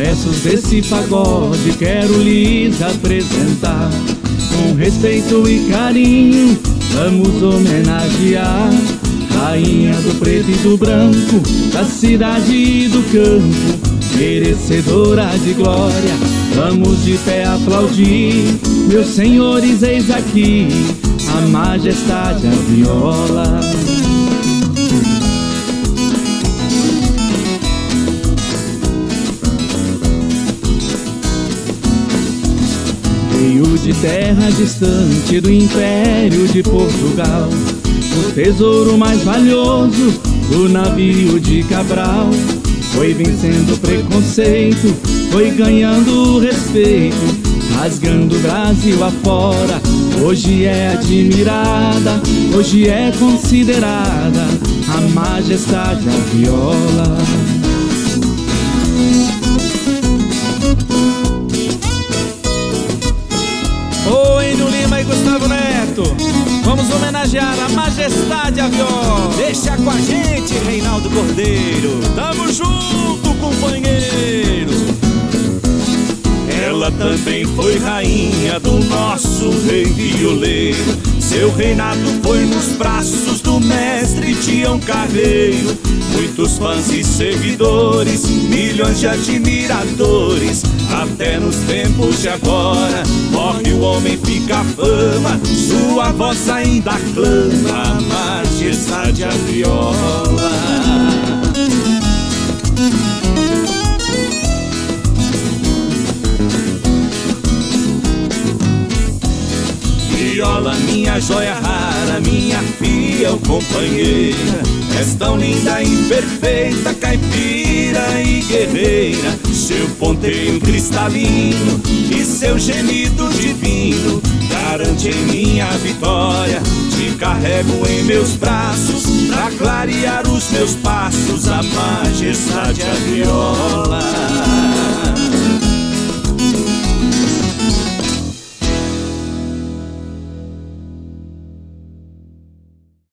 versos desse pagode quero lhes apresentar. Com respeito e carinho vamos homenagear rainha do preto e do branco, da cidade e do campo, merecedora de glória. Vamos de pé aplaudir, meus senhores, eis aqui a majestade, a viola. Veio de terra distante do Império de Portugal, o tesouro mais valioso do navio de Cabral. Foi vencendo o preconceito, foi ganhando respeito, rasgando o Brasil afora. Hoje é admirada, hoje é considerada a majestade, a viola. Ô Índio Lima e Gustavo Neto, vamos homenagear a majestade, a viola. Deixa com a gente, Reinaldo Cordeiro. Tamo junto, companheiro. Ela também foi rainha do nosso rei violeiro. Seu reinado foi nos braços do mestre Tião Carreiro. Muitos fãs e seguidores, milhões de admiradores. Até nos tempos de agora, morre o homem, fica a fama. Sua voz ainda clama a majestade, a viola. Viola, minha joia rara, minha fiel companheira. És tão linda e perfeita, caipira e guerreira. Seu ponteio cristalino e seu gemido divino garante em minha vitória. Te carrego em meus braços pra clarear os meus passos, a majestade, a viola.